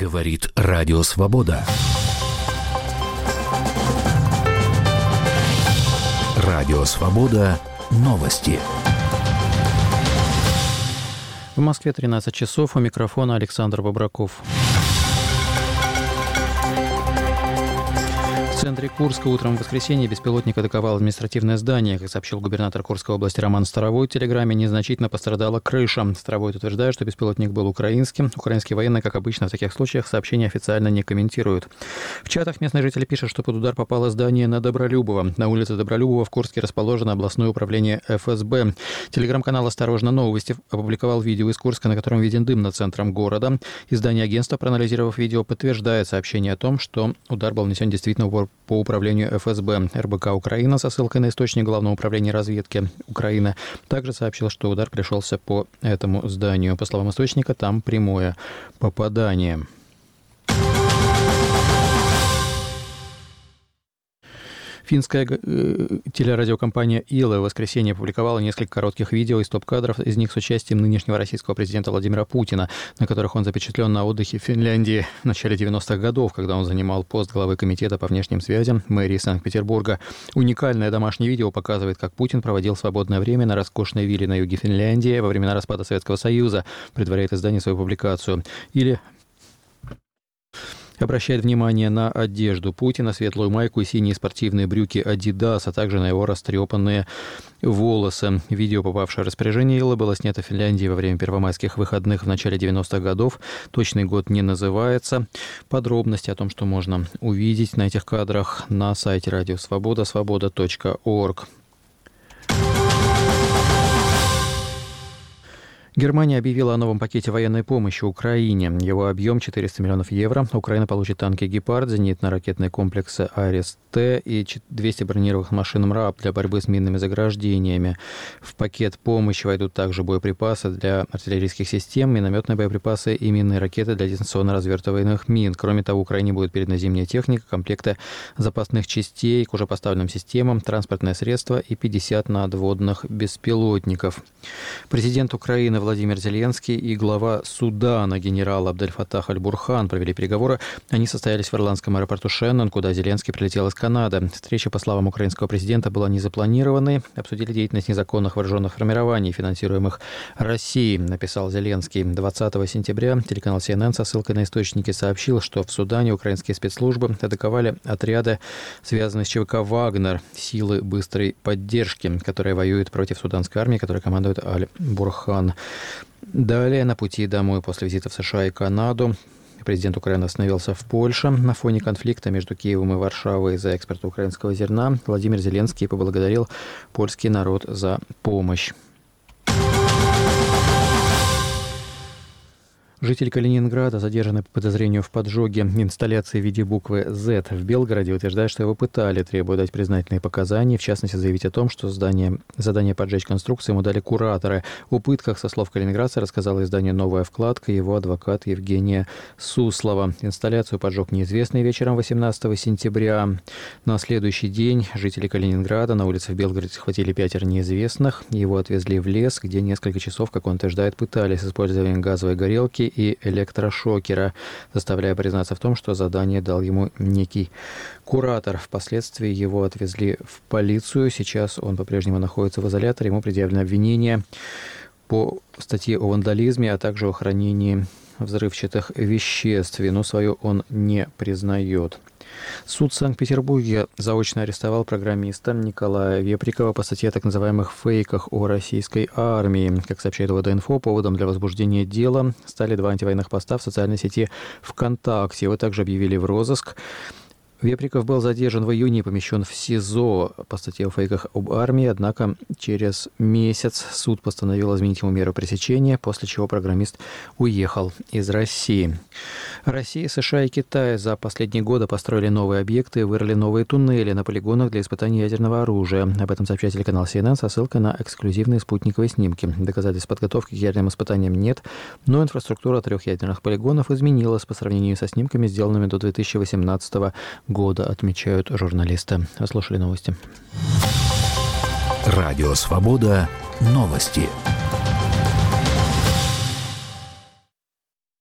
Говорит Радио Свобода. Радио Свобода. Новости. В Москве 13 часов. У микрофона Александр Бобраков. В центре Курска утром в воскресенье беспилотник атаковал административное здание. Как сообщил губернатор Курской области Роман Старовой, в Телеграме незначительно пострадала крыша. Старовой утверждает, что беспилотник был украинским. Украинские военные, как обычно в таких случаях, сообщения официально не комментируют. В чатах местные жители пишут, что под удар попало здание на Добролюбова. На улице Добролюбова в Курске расположено областное управление ФСБ. Телеграм-канал «Осторожно! Новости» опубликовал видео из Курска, на котором виден дым над центром города. Издание агентства, проанализировав видео, подтверждает сообщение о том, что удар был нанесен действительно по управлению ФСБ. РБК Украина со ссылкой на источник Главного управления разведки Украины также сообщил, что удар пришелся по этому зданию. По словам источника, там прямое попадание. Финская телерадиокомпания «Илэ» в воскресенье опубликовала несколько коротких видео из топ-кадров, из них с участием нынешнего российского президента Владимира Путина, на которых он запечатлен на отдыхе в Финляндии в начале 90-х годов, когда он занимал пост главы комитета по внешним связям мэрии Санкт-Петербурга. Уникальное домашнее видео показывает, как Путин проводил свободное время на роскошной вилле на юге Финляндии во времена распада Советского Союза, предваряет издание свою публикацию. Или обращает внимание на одежду Путина, светлую майку и синие спортивные брюки Adidas, а также на его растрепанные волосы. Видео, попавшее в распоряжение Илэ, было снято в Финляндии во время первомайских выходных в начале 90-х годов. Точный год не называется. Подробности о том, что можно увидеть на этих кадрах, на сайте Радио Свобода, свобода.орг. Германия объявила о новом пакете военной помощи Украине. Его объем 400 миллионов евро. Украина получит танки «Гепард», зенитно-ракетные комплексы «Арис-Т» и 200 бронированных машин «МРАП» для борьбы с минными заграждениями. В пакет помощи войдут также боеприпасы для артиллерийских систем, минометные боеприпасы и минные ракеты для дистанционно-развертываемых мин. Кроме того, Украине будет передана зимняя техника, комплекты запасных частей к уже поставленным системам, транспортное средство и 50 надводных беспилотников. Президент Украины Владимир Зеленский и глава Судана генерал Абдель-Фаттах Аль-Бурхан провели переговоры. Они состоялись в ирландском аэропорту Шеннон, куда Зеленский прилетел из Канады. Встреча, по словам украинского президента, была незапланированной. Обсудили деятельность незаконных вооруженных формирований, финансируемых Россией, написал Зеленский. 20 сентября телеканал CNN со ссылкой на источники сообщил, что в Судане украинские спецслужбы атаковали отряды, связанные с ЧВК «Вагнер», силы быстрой поддержки, которые воюют против суданской армии, которой командует Аль-Бурхан. Далее, на пути домой после визита в США и Канаду, президент Украины остановился в Польше. На фоне конфликта между Киевом и Варшавой из-за экспорта украинского зерна Владимир Зеленский поблагодарил польский народ за помощь. Житель Калининграда, задержанный по подозрению в поджоге инсталляции в виде буквы «Z» в Белгороде, утверждает, что его пытали, требуя дать признательные показания, в частности, заявить о том, что задание поджечь конструкцию ему дали кураторы. О пытках, со слов калининградца, рассказала изданию «Новая вкладка» его адвокат Евгения Суслова. Инсталляцию поджег неизвестный вечером 18 сентября. На следующий день жители Калининграда на улице в Белгороде схватили 5 неизвестных. Его отвезли в лес, где несколько часов, как он утверждает, пытались с использованием газовой горелки и электрошокера, заставляя признаться в том, что задание дал ему некий куратор. Впоследствии его отвезли в полицию. Сейчас он по-прежнему находится в изоляторе. Ему предъявлено обвинение по статье о вандализме, а также о хранении взрывчатых веществ. Вину свою он не признает. Суд в Санкт-Петербурге заочно арестовал программиста Николая Веприкова по статье о так называемых фейках о российской армии. Как сообщает ВД-инфо, поводом для возбуждения дела стали 2 антивоенных поста в социальной сети ВКонтакте. Его также объявили в розыск. Веприков был задержан в июне и помещен в СИЗО по статье о фейках об армии, однако через месяц суд постановил изменить ему меру пресечения, после чего программист уехал из России. Россия, США и Китай за последние годы построили новые объекты и вырыли новые туннели на полигонах для испытаний ядерного оружия. Об этом сообщает телеканал CNN со ссылкой на эксклюзивные спутниковые снимки. Доказательств подготовки к ядерным испытаниям нет, но инфраструктура 3 ядерных полигонов изменилась по сравнению со снимками, сделанными до 2018 года, отмечают журналисты. Слушали новости. Радио Свобода. Новости.